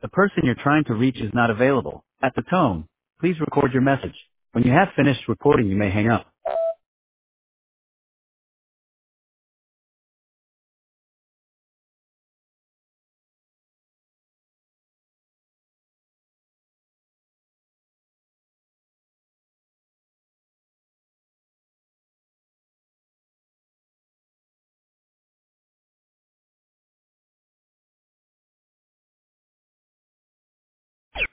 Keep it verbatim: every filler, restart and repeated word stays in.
The person you're trying to reach is not available. At the tone, please record your message. When you have finished recording, you may hang up.